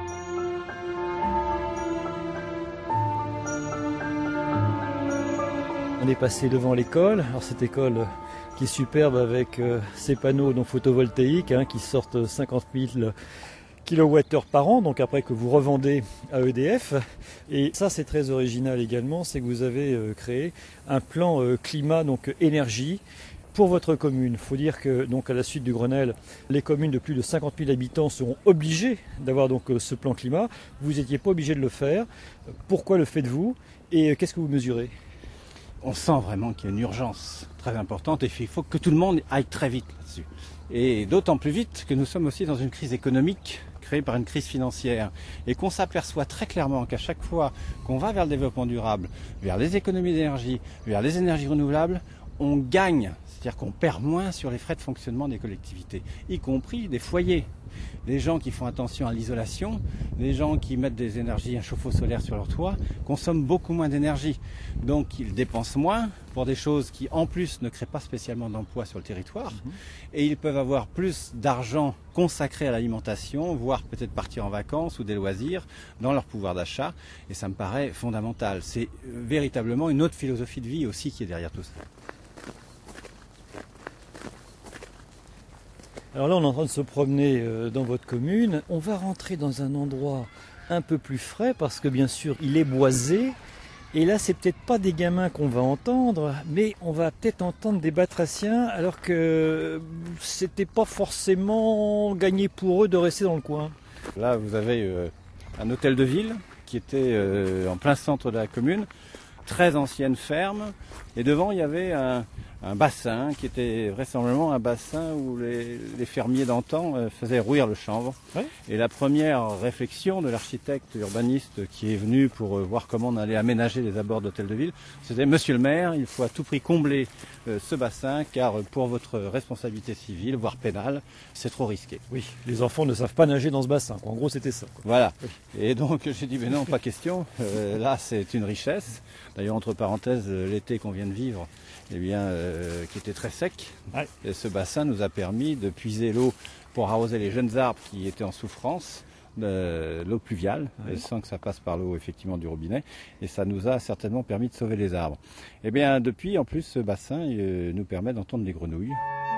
On est passé devant l'école. Alors cette école qui est superbe avec ces panneaux donc photovoltaïques qui sortent 50 000 kWh par an, donc après que vous revendez à EDF. Et ça c'est très original également, c'est que vous avez créé un plan climat, donc énergie, pour votre commune. Il faut dire que donc à la suite du Grenelle, les communes de plus de 50 000 habitants seront obligées d'avoir donc ce plan climat. Vous n'étiez pas obligé de le faire. Pourquoi le faites-vous et qu'est-ce que vous mesurez ? On sent vraiment qu'il y a une urgence très importante et il faut que tout le monde aille très vite là-dessus. Et d'autant plus vite que nous sommes aussi dans une crise économique créée par une crise financière et qu'on s'aperçoit très clairement qu'à chaque fois qu'on va vers le développement durable, vers les économies d'énergie, vers les énergies renouvelables, on gagne, c'est-à-dire qu'on perd moins sur les frais de fonctionnement des collectivités, y compris des foyers. Les gens qui font attention à l'isolation, les gens qui mettent des énergies, un chauffe-eau solaire sur leur toit, consomment beaucoup moins d'énergie. Donc ils dépensent moins pour des choses qui en plus ne créent pas spécialement d'emploi sur le territoire. Et ils peuvent avoir plus d'argent consacré à l'alimentation, voire peut-être partir en vacances ou des loisirs dans leur pouvoir d'achat. Et ça me paraît fondamental. C'est véritablement une autre philosophie de vie aussi qui est derrière tout ça. Alors là, on est en train de se promener dans votre commune. On va rentrer dans un endroit un peu plus frais parce que bien sûr, il est boisé. Et là, c'est peut-être pas des gamins qu'on va entendre, mais on va peut-être entendre des batraciens alors que c'était pas forcément gagné pour eux de rester dans le coin. Là, vous avez un hôtel de ville qui était en plein centre de la commune, très ancienne ferme. Et devant, il y avait un bassin qui était vraisemblablement un bassin où les fermiers d'antan faisaient rouir le chanvre. Ouais. Et la première réflexion de l'architecte urbaniste qui est venu pour voir comment on allait aménager les abords d'hôtel de ville, c'était « Monsieur le maire, il faut à tout prix combler ce bassin car pour votre responsabilité civile, voire pénale, c'est trop risqué. » Oui, les enfants ne savent pas nager dans ce bassin. En gros, c'était ça. Quoi. Voilà. Oui. Et donc j'ai dit « Mais non, pas question. Là, c'est une richesse. » D'ailleurs, entre parenthèses, l'été qu'on vient de vivre, eh bien, qui était très sec. Ouais. Et ce bassin nous a permis de puiser l'eau pour arroser les jeunes arbres qui étaient en souffrance, l'eau pluviale, ouais. Sans que ça passe par l'eau effectivement du robinet. Et ça nous a certainement permis de sauver les arbres. Eh bien, depuis, en plus, ce bassin nous permet d'entendre les grenouilles.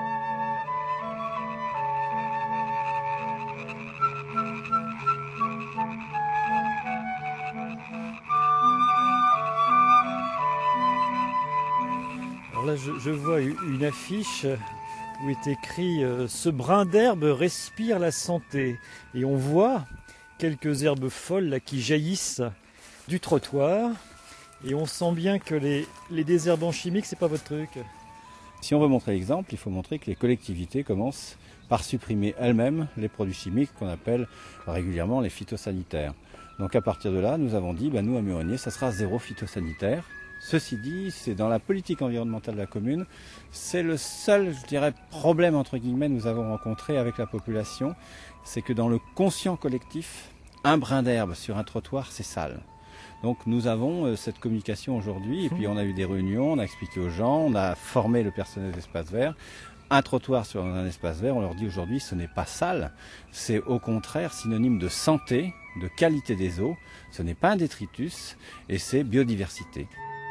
Alors là, je vois une affiche où est écrit « Ce brin d'herbe respire la santé ». Et on voit quelques herbes folles là, qui jaillissent du trottoir. Et on sent bien que les désherbants chimiques, c'est pas votre truc. Si on veut montrer l'exemple, il faut montrer que les collectivités commencent par supprimer elles-mêmes les produits chimiques qu'on appelle régulièrement les phytosanitaires. Donc à partir de là, nous avons dit, nous à Muronier, ça sera zéro phytosanitaire. Ceci dit, c'est dans la politique environnementale de la commune, c'est le seul, je dirais, problème entre guillemets nous avons rencontré avec la population, c'est que dans le conscient collectif, un brin d'herbe sur un trottoir, c'est sale. Donc nous avons cette communication aujourd'hui, et puis on a eu des réunions, on a expliqué aux gens, on a formé le personnel d'espace vert. Un trottoir sur un espace vert, on leur dit aujourd'hui ce n'est pas sale, c'est au contraire synonyme de santé, de qualité des eaux, ce n'est pas un détritus et c'est biodiversité.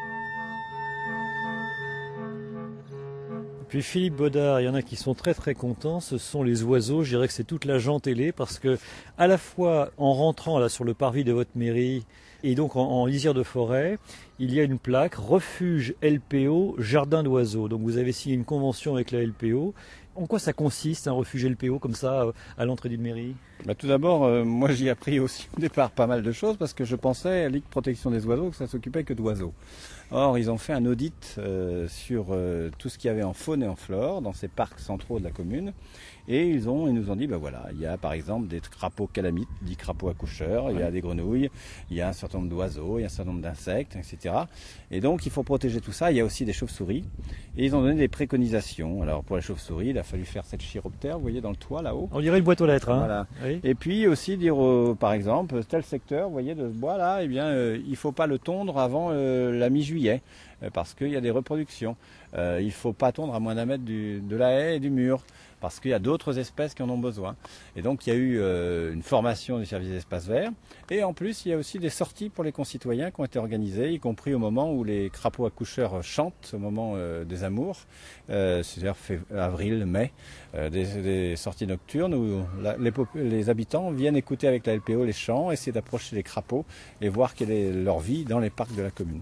Puis Philippe Baudard, il y en a qui sont très très contents, ce sont les oiseaux, je dirais que c'est toute la gent télé parce que à la fois en rentrant là sur le parvis de votre mairie et donc en lisière de forêt, il y a une plaque refuge LPO jardin d'oiseaux. Donc vous avez signé une convention avec la LPO. En quoi ça consiste un refuge LPO comme ça à l'entrée d'une mairie ? Tout d'abord, moi j'y ai appris aussi au départ pas mal de choses parce que je pensais à Ligue Protection des Oiseaux que ça s'occupait que d'oiseaux. Or, ils ont fait un audit sur tout ce qu'il y avait en faune et en flore dans ces parcs centraux de la commune. Et ils nous ont dit, il y a par exemple des crapauds calamites, dits crapauds accoucheurs, il y a des grenouilles, il y a un certain nombre d'oiseaux, il y a un certain nombre d'insectes, etc. Et donc, il faut protéger tout ça. Il y a aussi des chauves-souris. Et ils ont donné des préconisations. Alors, pour les chauves-souris, il a fallu faire cette chiroptère, vous voyez, dans le toit, là-haut. On dirait une boîte aux lettres, hein. Voilà. Oui. Et puis aussi dire, par exemple, tel secteur, vous voyez, de ce bois-là, il ne faut pas le tondre avant la mi-juillet, parce qu'il y a des reproductions. Il ne faut pas tondre à moins d'un mètre de la haie et du mur, parce qu'il y a d'autres espèces qui en ont besoin. Et donc il y a eu une formation du service d'espace vert, et en plus il y a aussi des sorties pour les concitoyens qui ont été organisées, y compris au moment où les crapauds accoucheurs chantent, au moment des amours, c'est-à-dire avril, mai, des sorties nocturnes où les habitants viennent écouter avec la LPO les chants, essayer d'approcher les crapauds et voir quelle est leur vie dans les parcs de la commune.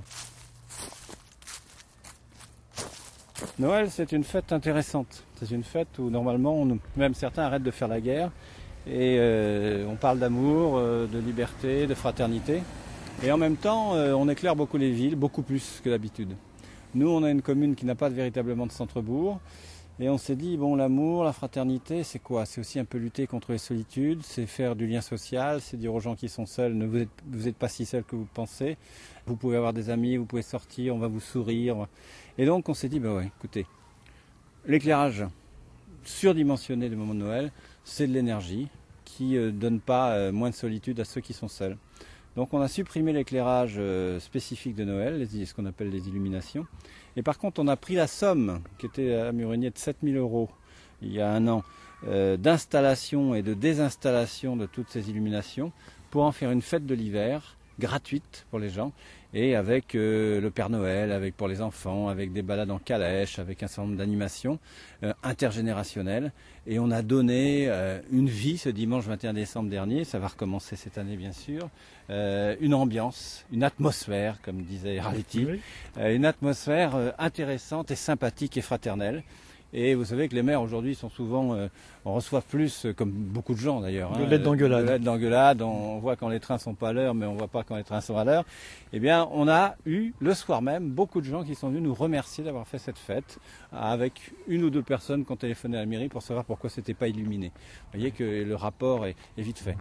Noël, c'est une fête intéressante. C'est une fête où normalement, même certains arrêtent de faire la guerre et on parle d'amour, de liberté, de fraternité. Et en même temps, on éclaire beaucoup les villes, beaucoup plus que d'habitude. Nous, on a une commune qui n'a pas véritablement de centre-bourg. Et on s'est dit, l'amour, la fraternité, c'est quoi ? C'est aussi un peu lutter contre les solitudes, c'est faire du lien social, c'est dire aux gens qui sont seuls, vous êtes pas si seuls que vous pensez. Vous pouvez avoir des amis, vous pouvez sortir, on va vous sourire. Et donc on s'est dit, écoutez, l'éclairage surdimensionné du moment de Noël, c'est de l'énergie qui ne donne pas moins de solitude à ceux qui sont seuls. Donc on a supprimé l'éclairage spécifique de Noël, ce qu'on appelle les illuminations. Et par contre, on a pris la somme qui était à Murigny de 7 000 € il y a un an d'installation et de désinstallation de toutes ces illuminations pour en faire une fête de l'hiver gratuite pour les gens et avec le Père Noël, avec pour les enfants, avec des balades en calèche, avec un certain nombre d'animations intergénérationnelles. Et on a donné une vie ce dimanche 21 décembre dernier, ça va recommencer cette année bien sûr, une ambiance, une atmosphère, comme disait Raletti, une atmosphère intéressante et sympathique et fraternelle. Et vous savez que les maires aujourd'hui sont souvent, on reçoit plus, comme beaucoup de gens d'ailleurs, de lettres d'engueulade. De lettres d'engueulade, on voit quand les trains sont pas à l'heure, mais on voit pas quand les trains sont à l'heure. Eh bien, on a eu le soir même beaucoup de gens qui sont venus nous remercier d'avoir fait cette fête, avec une ou deux personnes qui ont téléphoné à la mairie pour savoir pourquoi c'était pas illuminé. Vous voyez que le rapport est vite fait.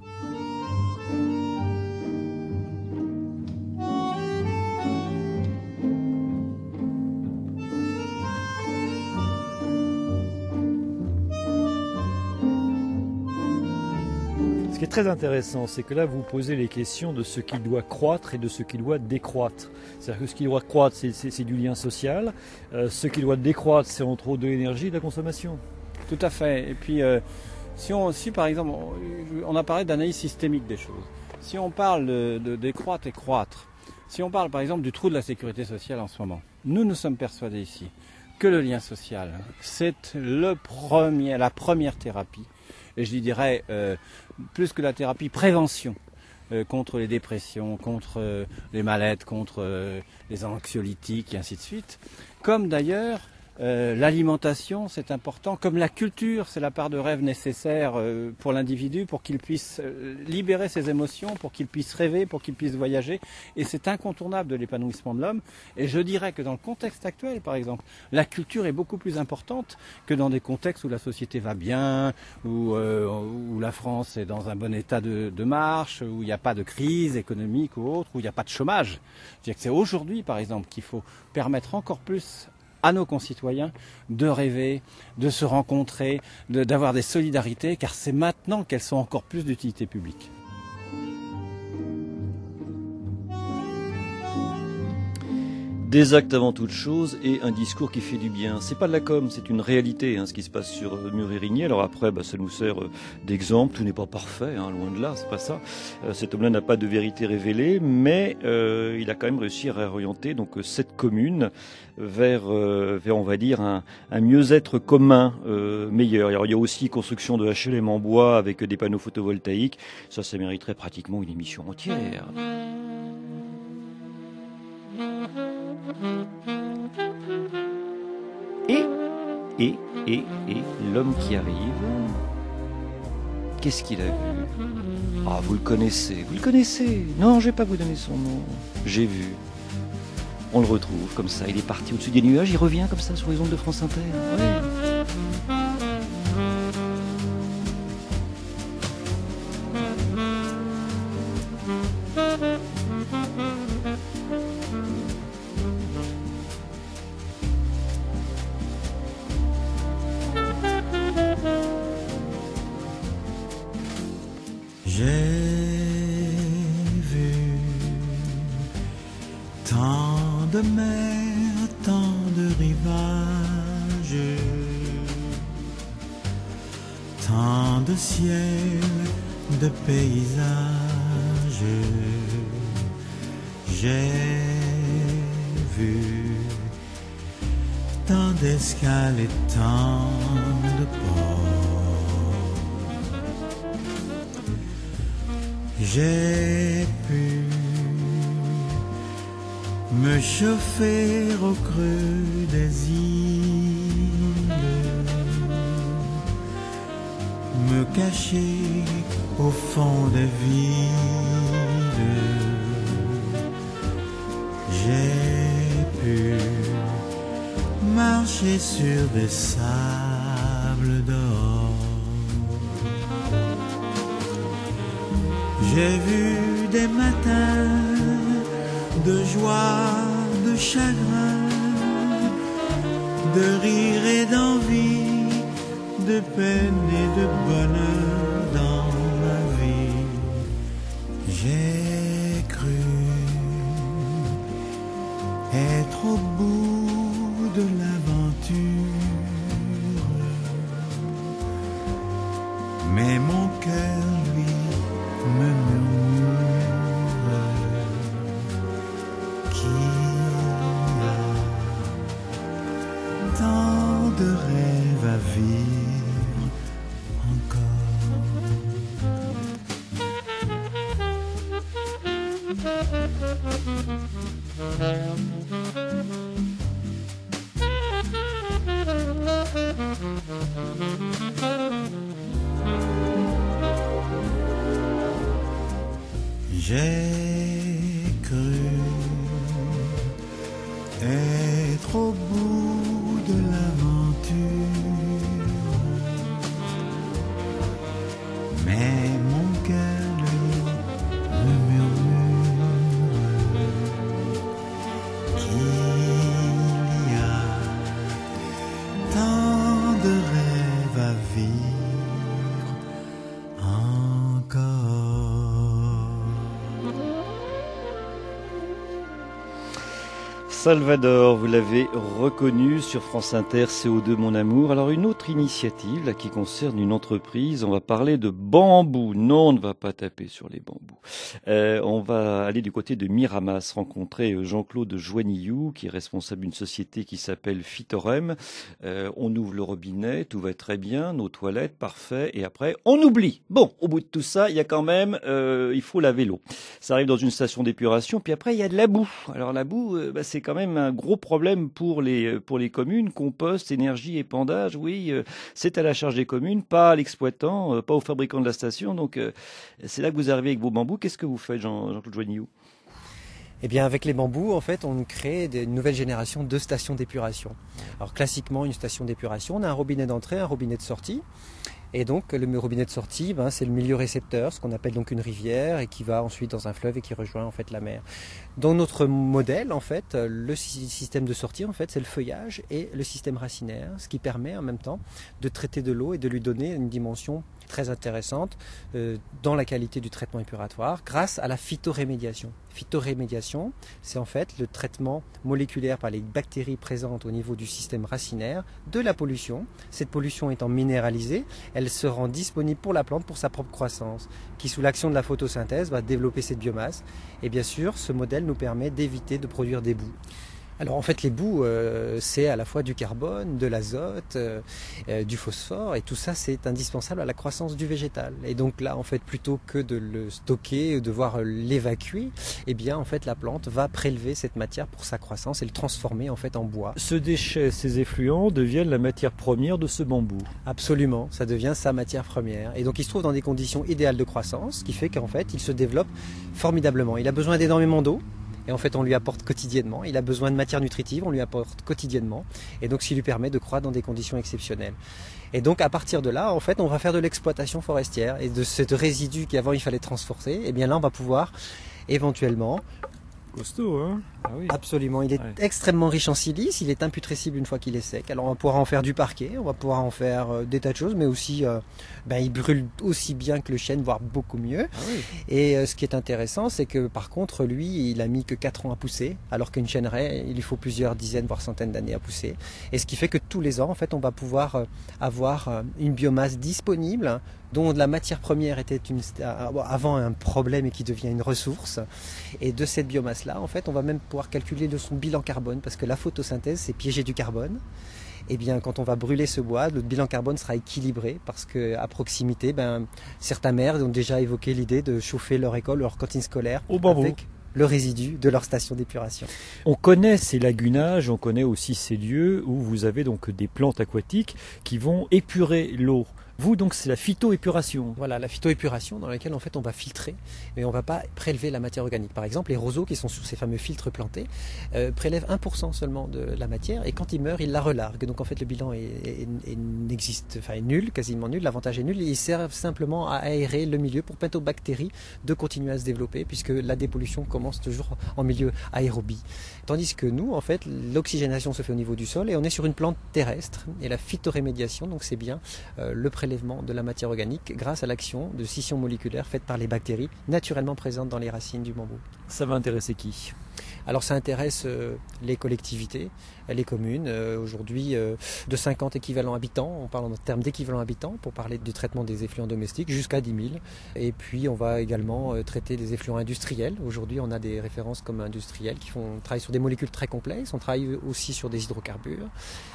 Ce qui est très intéressant, c'est que là, vous posez les questions de ce qui doit croître et de ce qui doit décroître. C'est-à-dire que ce qui doit croître, c'est du lien social. Ce qui doit décroître, c'est entre autres de l'énergie et de la consommation. Tout à fait. Et puis, si par exemple, on a parlé d'analyse systémique des choses. Si on parle de décroître et croître, si on parle par exemple du trou de la sécurité sociale en ce moment, nous sommes persuadés ici que le lien social, c'est la première thérapie. Et je dirais, plus que la thérapie, prévention contre les dépressions, contre les mal-être, contre les anxiolytiques et ainsi de suite. Comme d'ailleurs, l'alimentation, c'est important. Comme la culture, c'est la part de rêve nécessaire pour l'individu, pour qu'il puisse libérer ses émotions, pour qu'il puisse rêver, pour qu'il puisse voyager. Et c'est incontournable de l'épanouissement de l'homme. Et je dirais que dans le contexte actuel, par exemple, la culture est beaucoup plus importante que dans des contextes où la société va bien, où la France est dans un bon état de marche, où il n'y a pas de crise économique ou autre, où il n'y a pas de chômage. Je dirais que c'est aujourd'hui, par exemple, qu'il faut permettre encore plus à nos concitoyens de rêver, de se rencontrer, d'avoir des solidarités, car c'est maintenant qu'elles sont encore plus d'utilité publique. Des actes avant toute chose et un discours qui fait du bien. C'est pas de la com, c'est une réalité, ce qui se passe sur Murigny. Alors après, ça nous sert d'exemple. Tout n'est pas parfait, loin de là, c'est pas ça. Cet homme-là n'a pas de vérité révélée, mais il a quand même réussi à réorienter donc cette commune vers on va dire un mieux-être commun meilleur. Alors il y a aussi construction de HLM en bois avec des panneaux photovoltaïques. Ça mériterait pratiquement une émission entière. Et l'homme qui arrive, qu'est-ce qu'il a vu? Ah, vous le connaissez. Non, je vais pas vous donner son nom. J'ai vu. On le retrouve comme ça, il est parti au-dessus des nuages, il revient comme ça sur les ondes de France Inter. Ouais. J'ai vu tant de mers, tant de rivages, tant de ciel, de paysages. J'ai vu tant d'escales et tant de ports. J'ai pu me chauffer au creux des îles, me cacher au fond des villes. J'ai pu marcher sur des sables d'or. J'ai vu des matins de joie, de chagrin, de rire et d'envie, de peine et de bonheur dans ma vie. J'ai cru être au bout de l'aventure, mais mon cœur, lui, me murmure qu'il a tant de rêves à vivre J'ai cru être au bout de l'aventure, mais mon cœur, lui, me murmure qu'il y a tant de rêves à vivre encore. Salvador, vous l'avez reconnu sur France Inter, CO2 Mon Amour. Alors une autre initiative là, qui concerne une entreprise, on va parler de bambou. Non, on ne va pas taper sur les bambous. On va aller du côté de Miramas, rencontrer Jean-Claude Joignillou, qui est responsable d'une société qui s'appelle Phytorem. On ouvre le robinet, tout va très bien, nos toilettes, parfait, et après on oublie. Bon, au bout de tout ça, il y a quand même, il faut laver l'eau. Ça arrive dans une station d'épuration, puis après il y a de la boue. Alors la boue, c'est quand même un gros problème pour les communes. Compost, énergie, épandage, oui, c'est à la charge des communes, pas à l'exploitant, pas aux fabricants de la station. Donc c'est là que vous arrivez avec vos bambous. Qu'est-ce que vous faites, Jean-Claude Joignillou ? Eh bien, avec les bambous, en fait, on crée une nouvelle génération de stations d'épuration. Alors, classiquement, une station d'épuration, on a un robinet d'entrée, un robinet de sortie. Et donc, le robinet de sortie, c'est le milieu récepteur, ce qu'on appelle donc une rivière, et qui va ensuite dans un fleuve et qui rejoint en fait la mer. Dans notre modèle, en fait, le système de sortie, en fait, c'est le feuillage et le système racinaire, ce qui permet en même temps de traiter de l'eau et de lui donner une dimension très intéressante dans la qualité du traitement épuratoire grâce à la phytorémédiation. Phytorémédiation, c'est en fait le traitement moléculaire par les bactéries présentes au niveau du système racinaire de la pollution. Cette pollution étant minéralisée, elle se rend disponible pour la plante pour sa propre croissance, qui sous l'action de la photosynthèse va développer cette biomasse. Et bien sûr, ce modèle nous permet d'éviter de produire des boues. Alors en fait les boues c'est à la fois du carbone, de l'azote, du phosphore et tout ça c'est indispensable à la croissance du végétal. Et donc là en fait plutôt que de le stocker, de devoir l'évacuer, eh bien en fait la plante va prélever cette matière pour sa croissance et le transformer en fait en bois. Ce déchet, ces effluents deviennent la matière première de ce bambou. Absolument, ça devient sa matière première. Et donc il se trouve dans des conditions idéales de croissance, ce qui fait qu'en fait il se développe formidablement. Il a besoin d'énormément d'eau. Et en fait, on lui apporte quotidiennement. Il a besoin de matière nutritive, on lui apporte quotidiennement. Et donc, ce qui lui permet de croître dans des conditions exceptionnelles. Et donc, à partir de là, en fait, on va faire de l'exploitation forestière. Et de ce résidu qu'avant, il fallait transporter, eh bien là, on va pouvoir éventuellement... Costaud, hein ? Ah oui. Absolument, il est extrêmement riche en silice, il est imputrescible une fois qu'il est sec. Alors on va pouvoir en faire du parquet, on va pouvoir en faire des tas de choses, mais aussi il brûle aussi bien que le chêne, voire beaucoup mieux. Ah oui. Et ce qui est intéressant, c'est que par contre, lui, il a mis que 4 ans à pousser, alors qu'une chêneraie, il lui faut plusieurs dizaines, voire centaines d'années à pousser. Et ce qui fait que tous les ans, en fait, on va pouvoir avoir une biomasse disponible, dont la matière première était avant un problème et qui devient une ressource. Et de cette biomasse-là, en fait, on va même pouvoir calculer de son bilan carbone, parce que la photosynthèse, c'est piéger du carbone. Et bien, quand on va brûler ce bois, le bilan carbone sera équilibré, parce qu'à proximité, certains maires ont déjà évoqué l'idée de chauffer leur école, leur cantine scolaire avec le résidu de leur station d'épuration. On connaît ces lagunages, on connaît aussi ces lieux où vous avez donc des plantes aquatiques qui vont épurer l'eau. Vous, donc, c'est la phytoépuration. Voilà, la phytoépuration dans laquelle en fait on va filtrer, mais on ne va pas prélever la matière organique. Par exemple, les roseaux qui sont sur ces fameux filtres plantés prélèvent 1% seulement de la matière et quand ils meurent, ils la relarguent. Donc en fait, le bilan est nul, quasiment nul. L'avantage est nul. Ils servent simplement à aérer le milieu pour permettre aux bactéries de continuer à se développer puisque la dépollution commence toujours en milieu aérobie. Tandis que nous, en fait, l'oxygénation se fait au niveau du sol et on est sur une plante terrestre et la phytorémédiation, donc c'est bien le prélèvement de la matière organique grâce à l'action de scission moléculaire faite par les bactéries naturellement présentes dans les racines du bambou. Ça va intéresser qui ? Alors ça intéresse les collectivités, les communes, aujourd'hui de 50 équivalents habitants, on parle en termes d'équivalents habitants pour parler du traitement des effluents domestiques, jusqu'à 10 000. Et puis on va également traiter des effluents industriels. Aujourd'hui on a des références comme industriels qui travaillent sur des molécules très complexes, on travaille aussi sur des hydrocarbures.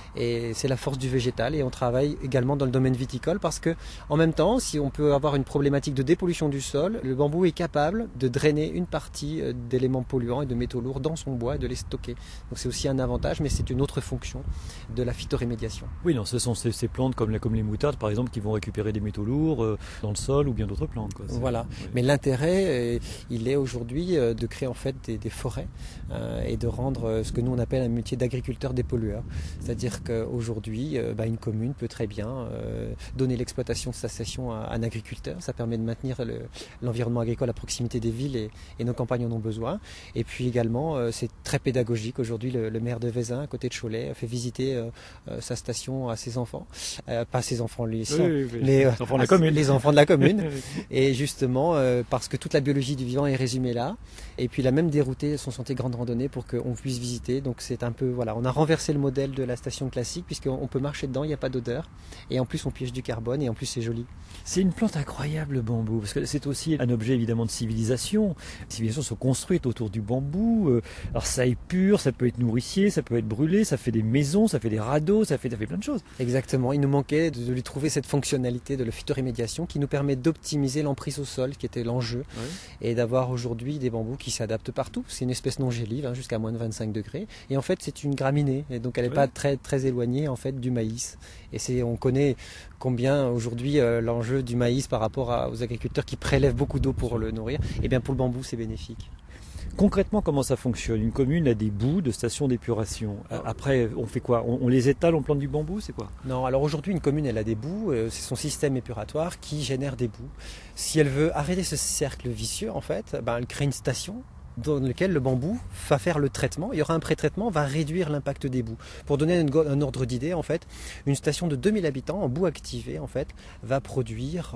Et c'est la force du végétal et on travaille également dans le domaine viticole parce que en même temps, si on peut avoir une problématique de dépollution du sol, le bambou est capable de drainer une partie d'éléments polluants et de métaux lourds dans son bois et de les stocker. Donc c'est aussi un avantage, mais c'est une autre fonction de la phytorémédiation. Oui, non, ce sont ces plantes comme les moutardes par exemple qui vont récupérer des métaux lourds dans le sol ou bien d'autres plantes. Quoi. Voilà, oui. Mais l'intérêt, il est aujourd'hui de créer en fait des forêts et de rendre ce que nous on appelle un métier d'agriculteur dépollueur. C'est-à-dire qu'aujourd'hui, une commune peut très bien donner l'exploitation de sa station à un agriculteur. Ça permet de maintenir l'environnement agricole à proximité des villes et nos campagnes en ont besoin. Et puis également, c'est très pédagogique. Aujourd'hui, le maire de Vézins, à côté de Cholet, a fait visiter sa station à ses enfants. Pas ses enfants, lui, les enfants de la commune. Les enfants de la commune. Et justement, parce que toute la biologie du vivant est résumée là. Et puis, il a même dérouté son sentier grande randonnée pour qu'on puisse visiter. Donc, c'est un peu, voilà, on a renversé le modèle de la station classique puisqu'on peut marcher dedans, il n'y a pas d'odeur et en plus on pioche du carbone et en plus c'est joli. C'est une plante incroyable le bambou parce que c'est aussi un objet évidemment de civilisation. Les civilisations sont construites autour du bambou. Alors ça épure, ça peut être nourricier, ça peut être brûlé, ça fait des maisons, ça fait des radeaux, ça fait plein de choses. Exactement, il nous manquait de lui trouver cette fonctionnalité de la phytorémédiation qui nous permet d'optimiser l'emprise au sol qui était l'enjeu et d'avoir aujourd'hui des bambous qui s'adaptent partout. C'est une espèce non gélive jusqu'à moins de 25 degrés et en fait c'est une graminée et donc elle n'est pas très éloignée en fait du maïs et on connaît combien aujourd'hui l'enjeu du maïs par rapport aux agriculteurs qui prélèvent beaucoup d'eau pour le nourrir, et bien pour le bambou c'est bénéfique. Concrètement, comment ça fonctionne ? Une commune a des boues de stations d'épuration. Après, on fait quoi ? On les étale, on plante du bambou, c'est quoi ? Non, alors aujourd'hui, une commune, elle a des boues. C'est son système épuratoire qui génère des boues. Si elle veut arrêter ce cercle vicieux, en fait, elle crée une station dans lequel le bambou va faire le traitement. Il y aura un pré-traitement, va réduire l'impact des boues. Pour donner un ordre d'idée, en fait, une station de 2000 habitants en boue activée, en fait, va produire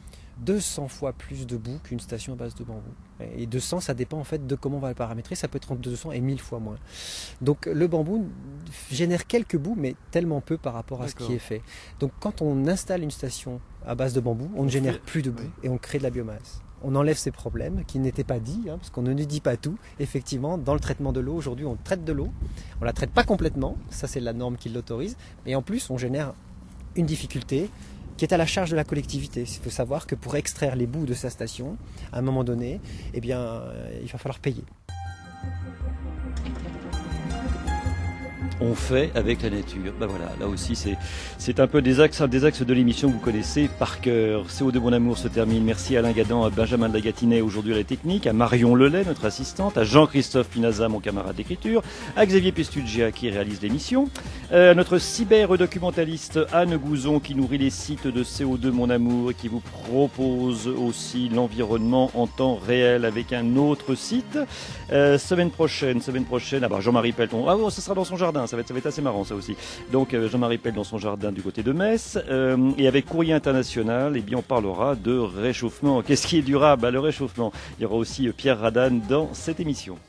200 fois plus de boue qu'une station à base de bambou. Et 200, ça dépend en fait de comment on va le paramétrer. Ça peut être entre 200 et 1000 fois moins. Donc le bambou génère quelques boues, mais tellement peu par rapport à ce qui est fait. Donc quand on installe une station à base de bambou, on ne génère plus de boue et on crée de la biomasse. On enlève ces problèmes qui n'étaient pas dits, parce qu'on ne dit pas tout. Effectivement, dans le traitement de l'eau, aujourd'hui, on traite de l'eau. On ne la traite pas complètement, ça c'est la norme qui l'autorise. Et en plus, on génère une difficulté qui est à la charge de la collectivité. Il faut savoir que pour extraire les boues de sa station, à un moment donné, il va falloir payer. On fait avec la nature. Voilà, là aussi c'est un peu des axes de l'émission que vous connaissez par cœur. CO2 Mon Amour se termine. Merci à Alain Gadan, à Benjamin de la Gatinet aujourd'hui à la technique, à Marion Lelay, notre assistante, à Jean-Christophe Pinaza, mon camarade d'écriture, à Xavier Pestugia qui réalise l'émission, à notre cyber-documentaliste Anne Gouzon qui nourrit les sites de CO2 Mon Amour et qui vous propose aussi l'environnement en temps réel avec un autre site. Semaine prochaine, Jean-Marie Pelleton. Ce sera dans son jardin. Ça va être assez marrant ça aussi. Donc Jean-Marie Pell dans son jardin du côté de Metz et avec Courrier International, on parlera de réchauffement. Qu'est-ce qui est durable ? Le réchauffement. Il y aura aussi Pierre Radane dans cette émission.